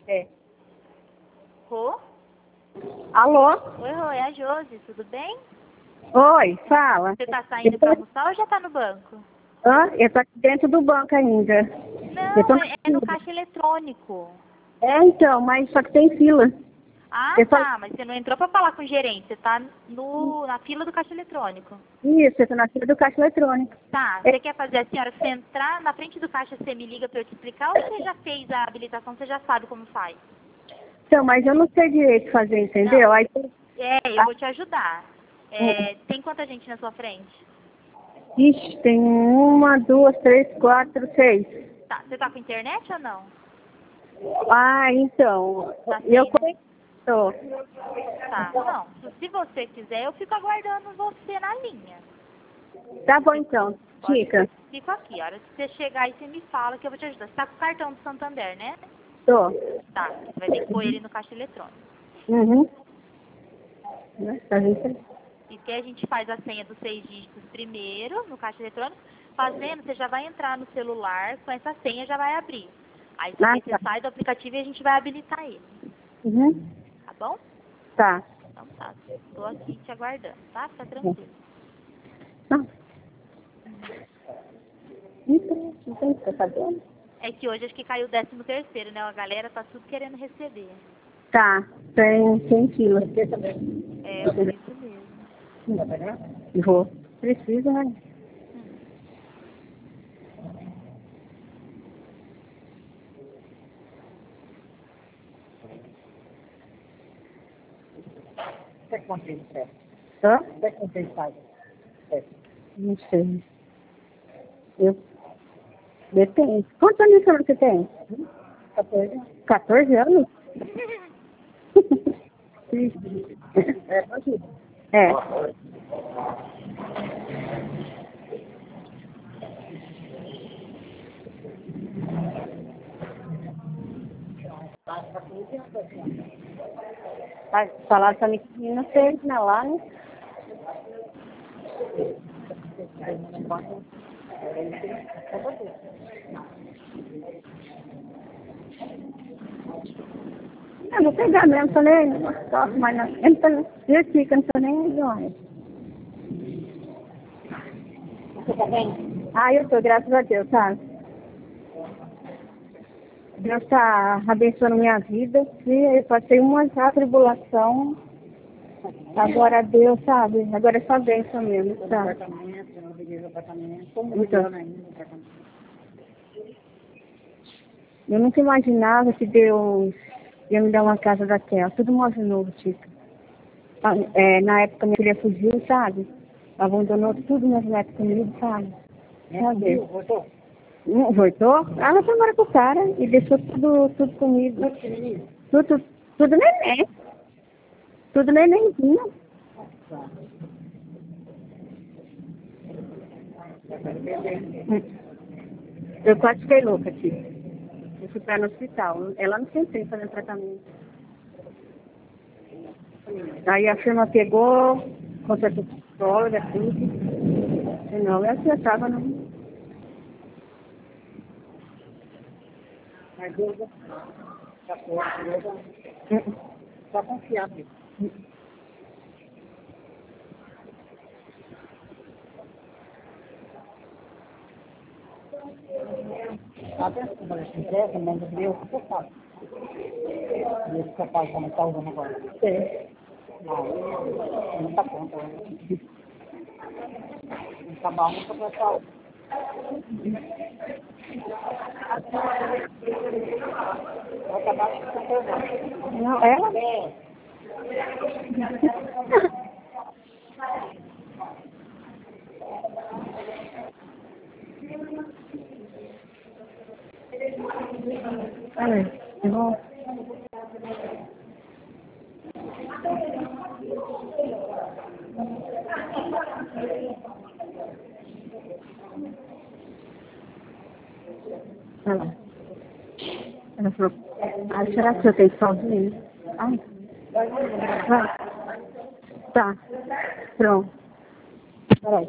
É. Rô? Alô? Oi, Rô, é a Josi, tudo bem? Oi, fala. Você tá saindo pra almoçar ou já tá no banco? Eu tô aqui dentro do banco ainda. Eu tô Não, na é no fila. caixa eletrônico. Então, mas só que tem fila. Ah, Eu tá, mas você não entrou pra falar com o gerente, você tá na fila do caixa eletrônico. Isso, eu tô na fila do caixa eletrônico. Tá, É, você quer fazer assim, a hora que você entrar na frente do caixa, você me liga pra eu te explicar ou você já fez a habilitação, você já sabe como faz? então, mas eu não sei direito fazer, entendeu? Não, Aí, eu vou te ajudar. Tem quanta gente na sua frente? ixi, tem 1, 2, 3, 4, 6. Tá, você tá com internet ou não? Ah, então, Tá eu sem, né? tô. Tá, não. Se você quiser, eu fico aguardando você na linha. Tá bom então, Pode, fica. fico aqui. A hora que você chegar aí, você me fala que eu vou te ajudar. Você tá com o cartão do Santander, né? Tô. Tá, você vai ter que pôr ele no caixa eletrônico. Uhum. Tá vendo? E que a gente faz a senha dos 6 dígitos primeiro no caixa eletrônico. Fazendo, você já vai entrar no celular, com essa senha já vai abrir. Aí só que Ah, aí você tá. sai do aplicativo e a gente vai habilitar ele. Uhum. Tá bom? Tá. Então tá, tô aqui te aguardando, tá? Fica tranquilo. Não. Não tem o que tá sabendo? É que hoje acho que caiu o 13º, né? A galera tá tudo querendo receber. Tá, tem fila. É, por isso mesmo. Vou. Precisa, né? Até quanto tempo faz? Hã? Até quanto tempo faz? Não sei. Eu... Depende. Quantos anos você tem? 14. 14 anos? É, pode ir. É. Falaram pra mim que menina fez, né, lá, né? Eu vou pegar mesmo, tô nem aí, toco, mas não, eu não tô, eu fico, eu não tô nem aí, não. Você tá bem? Ah, eu tô, graças a Deus, sabe? Deus está abençoando minha vida. E eu passei uma tribulação. Agora Deus, sabe? Agora é só bênção mesmo, No sabe? apartamento, eu peguei o apartamento. Como Então, melhor ainda no apartamento. eu nunca imaginava que Deus ia me dar uma casa daquela. Tudo mais novo, tipo. Na época minha filha fugiu, sabe? Abandonou tudo meus netos comigo, sabe? Sabe? Voltou? Não voltou? Ela foi embora com o cara e deixou tudo comigo. Muito pequenininho? Tudo neném. Tudo nenenzinho. Eu quase fiquei louca, tia. Eu fui para no hospital. Ela não sentei fazendo tratamento. Aí a firma pegou, contratou psicóloga, tudo. E não, eu já estava no... Mas Deus tá forte, Deus tá confiável. Até se você entrega, mas Deus você sabe. Deus você sabe como está usando agora. É. Não tá conta, né? Não tá bom, não tá pra saúde. Vai acabar com o seu Não, ela? É. Olha, eu vou... Olha lá. Ela falou, ah, será que eu tenho sozinho? Ai, vai. Tá, pronto. Peraí.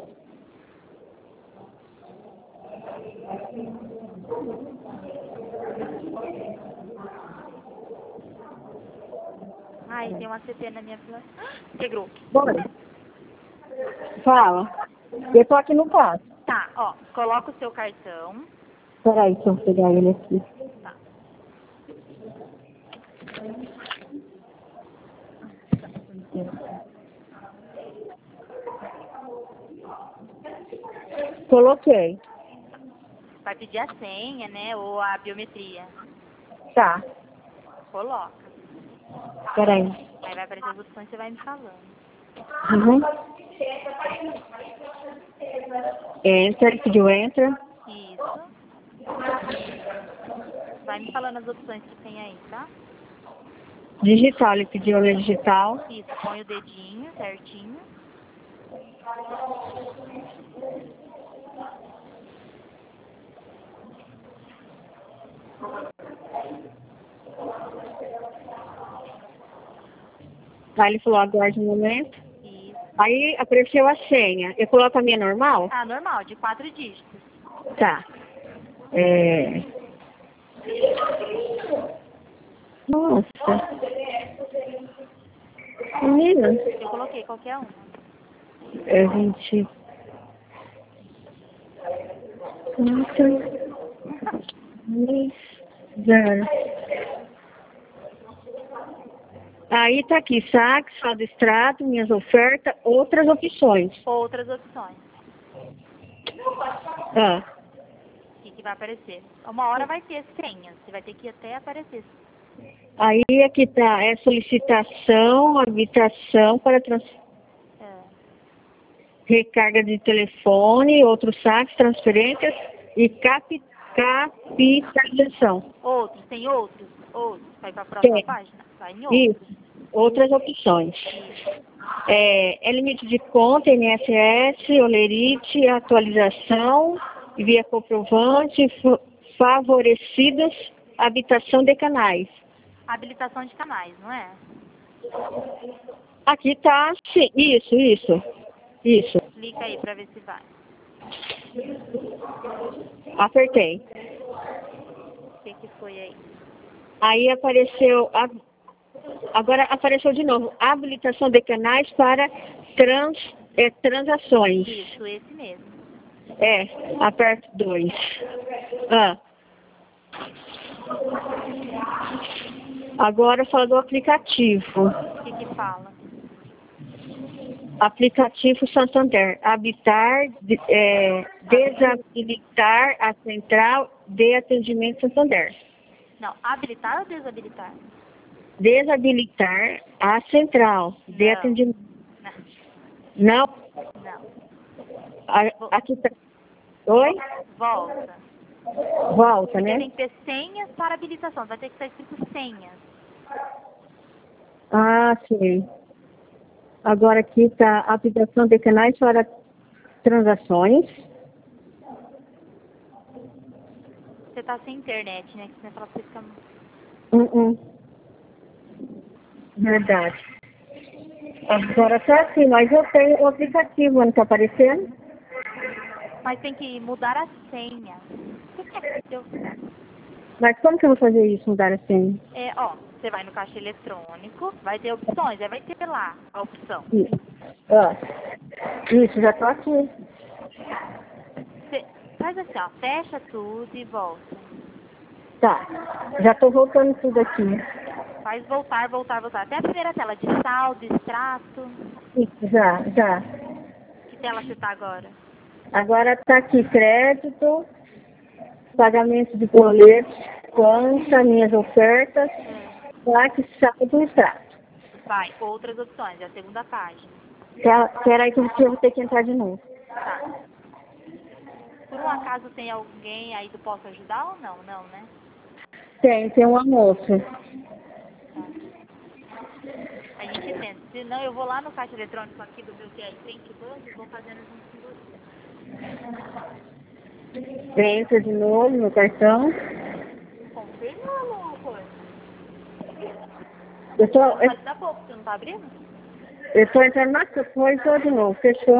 Ai, tem uma CT na minha fila. Integrou. Bora. Fala. Eu tô aqui no quarto. Tá, ó, coloca o seu cartão. Peraí, deixa eu pegar ele aqui. Tá. Coloquei. Vai pedir a senha, né? Ou a biometria. Tá. Coloca. Peraí. Aí vai aparecer as opções e você vai me falando. Uhum. Enter, pediu enter. Isso. Vai me falando as opções que tem aí, tá? Digital, ele pediu a digital. Isso, põe o dedinho certinho. Aí ele falou, aguarde um momento. Isso. Aí apareceu a senha. Eu coloco a minha normal? Ah, normal, de 4 dígitos. Tá. Nossa. Menina. Eu coloquei qualquer uma. É 20. Zero. Aí tá aqui, saque, saldo extrato, minhas ofertas, outras opções. Outras opções. Ah, O que vai aparecer? Uma hora vai ter senha. Você vai ter que ir até aparecer. aí aqui tá, é solicitação, habitação para É. recarga de telefone, outros saques, transferências e capitalização. Outros, tem outros? Outros. Vai para a próxima Tem. página? Vai em outros. Isso, outras opções. Isso. É limite de conta, INSS, olerite, atualização, via comprovante, favorecidas, habitação de canais. Habilitação de canais, não é? Aqui tá, sim, isso. Clica aí para ver se vai. Apertei. O que foi aí? Aí apareceu, agora apareceu de novo, habilitação de canais para transações. Isso, esse mesmo. Aperto 2. Ah. Agora fala do aplicativo. O que fala? Aplicativo Santander. Desabilitar a central de atendimento Santander. Não, habilitar ou desabilitar? Desabilitar a central de Não. atendimento. Não. Não? Não. Aqui tá. Oi? Volta. Volta, Porque né? tem que ter senhas para habilitação. Vai ter que estar escrito senhas. Ah, sim. Agora aqui está a aplicação de canais para transações. Você tá sem internet, né? Que você fala pra você ficar... Verdade. Agora tá assim, mas eu tenho o aplicativo, não tá aparecendo? Mas tem que mudar a senha. Mas como que eu vou fazer isso, mudar a senha? Você vai no caixa eletrônico, vai ter opções, aí vai ter lá a opção. Isso, já tô aqui. Você faz assim, ó, fecha tudo e volta. Tá, já tô voltando tudo aqui. Faz voltar. Até a primeira tela de saldo, extrato. Isso, já. Que tela você tá agora? Agora tá aqui crédito, pagamento de boletos, conta, minhas ofertas, saque, saldo e extrato. Vai, outras opções, é a segunda página. Peraí que eu vou ter que entrar de novo. Tá. Por um acaso tem alguém aí que possa ajudar ou não? Não, né? Tem uma moça. Tá. A gente tenta. Se não, eu vou lá no caixa eletrônico aqui do meu TI Frente Banco e vou fazendo junto com você. Entra de novo no cartão. Confirma ou coisa? Pode dar pouco, você não tá abrindo? Eu tô entrando na coisa de novo, fechou.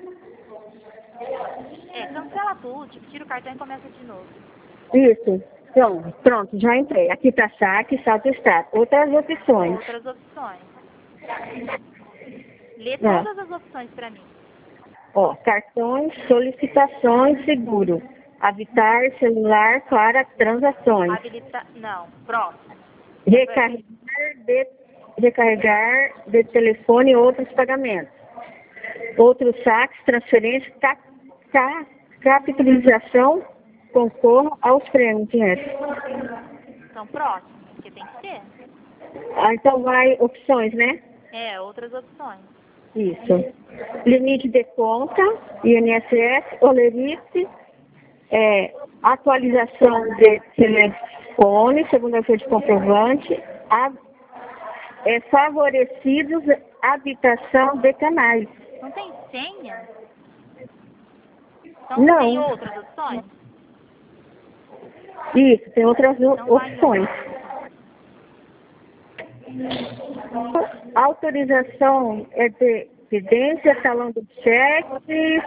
Cancela tudo, tira o cartão e começa de novo. Isso. Então, pronto, já entrei. Aqui está saque, saldo extrato. Outras opções. Outras opções. Lê todas as opções para mim. Ó, cartões, solicitações, seguro. Habitar celular para transações. Não, próximo. Recarregar de telefone e outros pagamentos. Outros saques, transferência, capitalização, concorram aos prêmios. Então, próximo, porque tem que ter. Então vai opções, né? Outras opções. Isso. Limite de conta, INSS, Olerite, atualização de telefone, segunda-feira de comprovante, favorecidos, habitação de canais. Não tem senha? Então Não. tem outras opções? Isso, tem outras Então opções. Autorização de evidência, talão de cheque,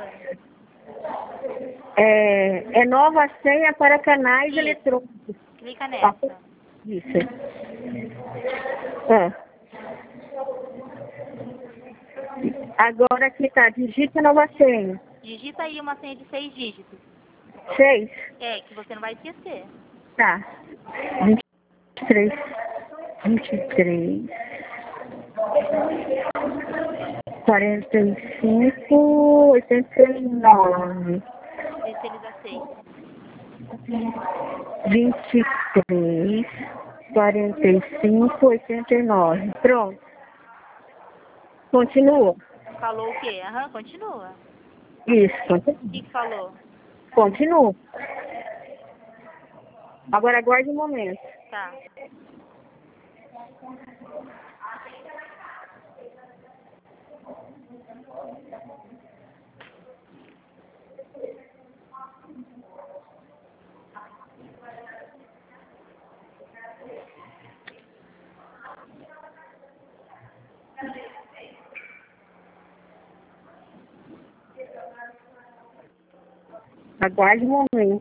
nova senha para canais eletrônicos. Clica nessa. Isso. Agora aqui está, digita nova senha. Digita aí uma senha de 6 dígitos. 6? Que você não vai esquecer. Tá. 23, 45, 89. Vê se eles aceitam. 23, 45, 89. Pronto. Continua. Falou o quê? Continua. Isso. O que falou? Continua. Agora aguarde um momento. Tá. Aguarde um momento.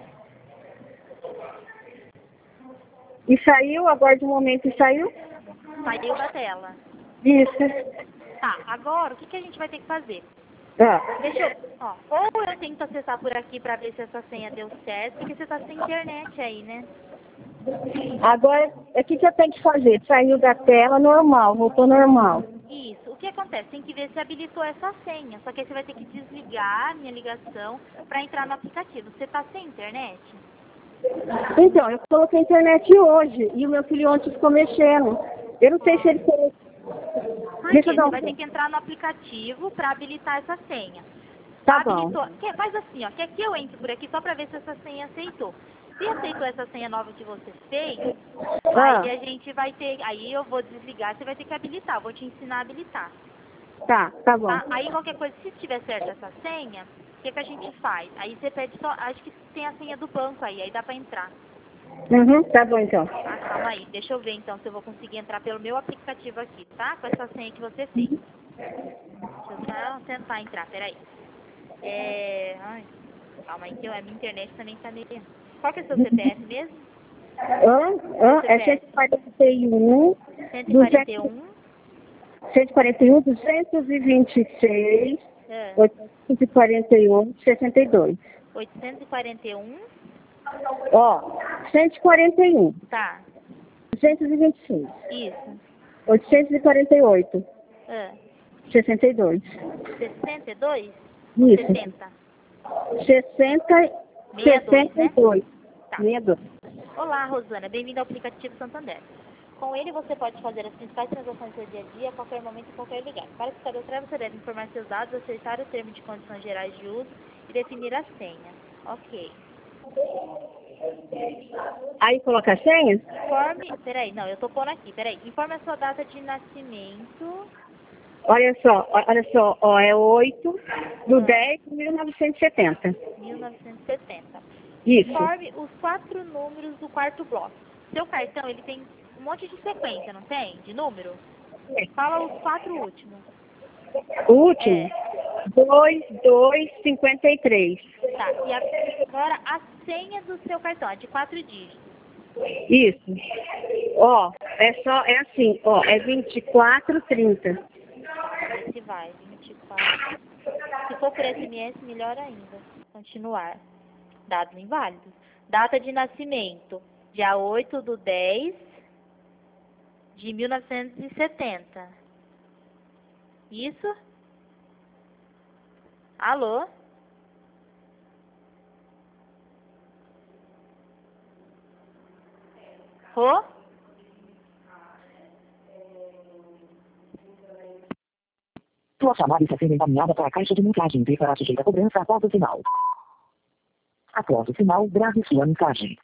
E saiu? Aguarde um momento. E saiu? Saiu da tela. Isso. Tá, agora o que a gente vai ter que fazer? Deixa eu... ou eu tento acessar por aqui pra ver se essa senha deu certo, porque você tá sem internet aí, né? Agora, o que eu tenho que fazer? Saiu da tela normal, voltou normal. Isso. O que acontece? Tem que ver se habilitou essa senha. Só que aí você vai ter que desligar a minha ligação pra entrar no aplicativo. Você tá sem internet? Então, eu coloquei a internet hoje e o meu filho ontem ficou mexendo. Eu não sei se ele colocou. Você vai ter que entrar no aplicativo para habilitar essa senha. Tá bom. Faz assim, quer que eu entre por aqui só para ver se essa senha aceitou. Se aceitou essa senha nova que você fez, aí a gente vai ter, aí eu vou desligar, você vai ter que habilitar, eu vou te ensinar a habilitar. Tá bom. Tá? Aí qualquer coisa, se tiver certo essa senha, o que a gente faz? Aí você pede só, acho que tem a senha do banco aí dá para entrar. Tá bom então. Calma aí, deixa eu ver então se eu vou conseguir entrar pelo meu aplicativo aqui, tá? Com essa senha que você fez. Deixa eu só tentar entrar, peraí. Calma aí que a minha internet também tá meio... Qual que é o seu CPF mesmo? É 141. 141. 141, 226, 848, 62. 841. 141. Tá. 226. Isso. 848. 62. 62? Isso. 60. 62, né? Tá. 62. Olá, Rosana. Bem-vinda ao aplicativo Santander. Com ele, você pode fazer as principais transações do seu dia a dia a qualquer momento e em qualquer lugar. Para se cadastrar, você deve informar seus dados, aceitar o termo de condições gerais de uso e definir a senha. Ok. Aí coloca a senha? Eu tô pondo aqui, Informe a sua data de nascimento. Olha só, é 8 de 10 de 1970. 1970. Isso. Informe os 4 números do quarto bloco. Seu cartão, ele tem um monte de sequência, não tem? De número? Fala os 4 últimos. O último? 2253. Tá, e agora a senha do seu cartão, é de 4 dígitos. Isso. Ó, é assim, ó, é 2430. Esse vai, 24. Se for por SMS, melhor ainda. Continuar. Dados inválidos. Data de nascimento, dia 8/10/1970. Isso? Alô? Rô? Sua chamada está sendo encaminhada para a caixa de mensagem e será sujeita a cobrança após o sinal. Após o sinal, grave sua mensagem.